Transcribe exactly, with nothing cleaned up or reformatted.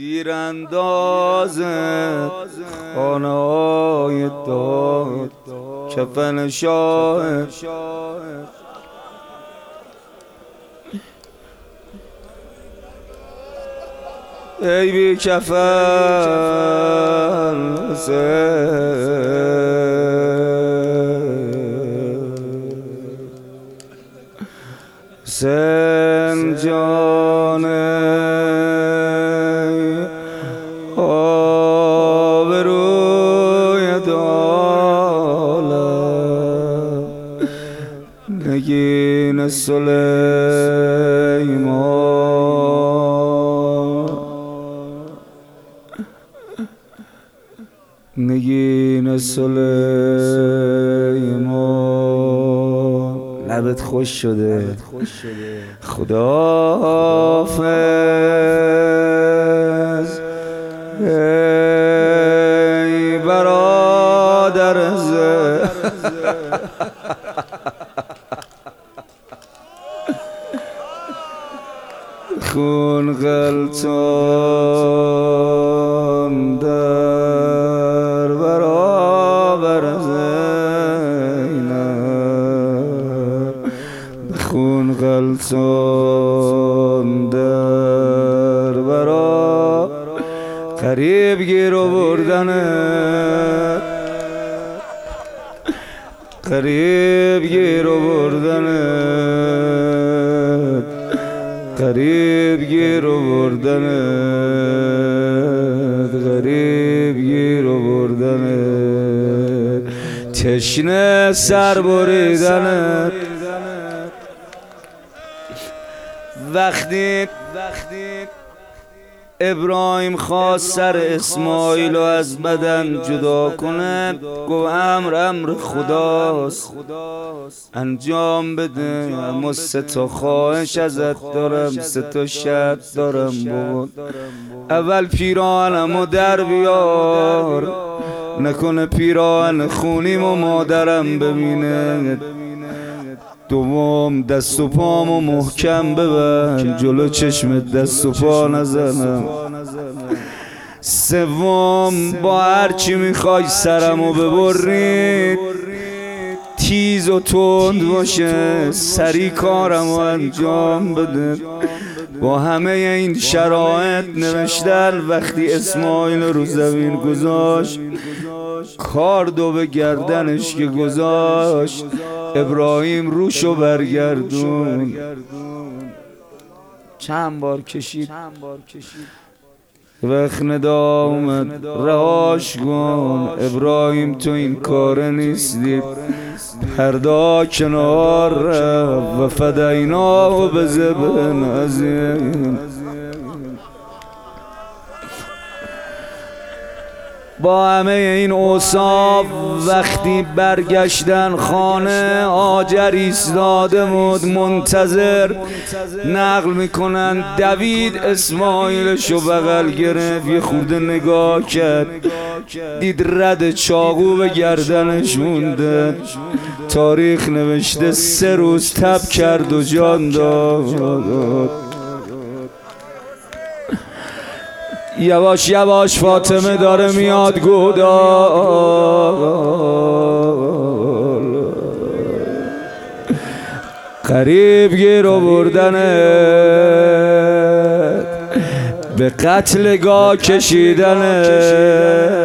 تیرانداز خانه های داد کفن شاه ای بی کفن حسین جان آبروی دالم نگین سلیمان نگین سلیمان لبت خوش شده خداحافظ ای برادر زه خون غلطان در برابر زینب خون غلطان در برابر قریب گیر و بردنه قریب گیر و بردنه قریب گیر و بردنت غریب گیر و بردنت تشنه سر بریدنت وقتی ابراهیم خواست سر اسماعیل رو از بدن جدا کنه گو امر امر خداست انجام بده اما سه تا خواهش ازت دارم سه تا شرط دارم بابا اول پیراهنمو در بیار نکنه پیراهن خونیم و مادرم ببینه دوم دست و پامو محکم ببند جلو چشمت دست و پا نزنم سوم با هرچی میخوای سرمو ببرید تیز و تند باشه سری کارمو انجام بده با همه این شرایط نوشتن وقتی اسماعیل رو زمین گذاشت کاردو به گردنش که گذاشت ابراهیم روشو برگردون چند بار کشید وقت ندا اومد رهاش کن ابراهیم تو این کاره نیستی پردا کنار رفت و فدینا و بذبح عظیم با همه این اوصاف وقتی برگشتن خانه هاجر ایستاده بود منتظر نقل میکنن دوید اسماعیلشو بغل گرفت یه خورده نگاه کرد دید رد چاقو به گردنش مونده تاریخ نوشته سه روز تب کرد و جان داد یواش یواش فاطمه داره میاد گودال قریب گیر و بردنت به قتلگاه کشیدنت